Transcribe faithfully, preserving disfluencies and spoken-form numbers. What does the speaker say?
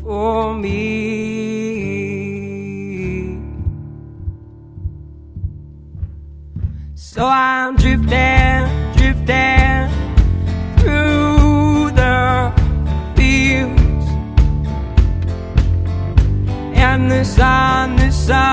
for me. So I'm drifting, drifting through the fields, and the sun, the sun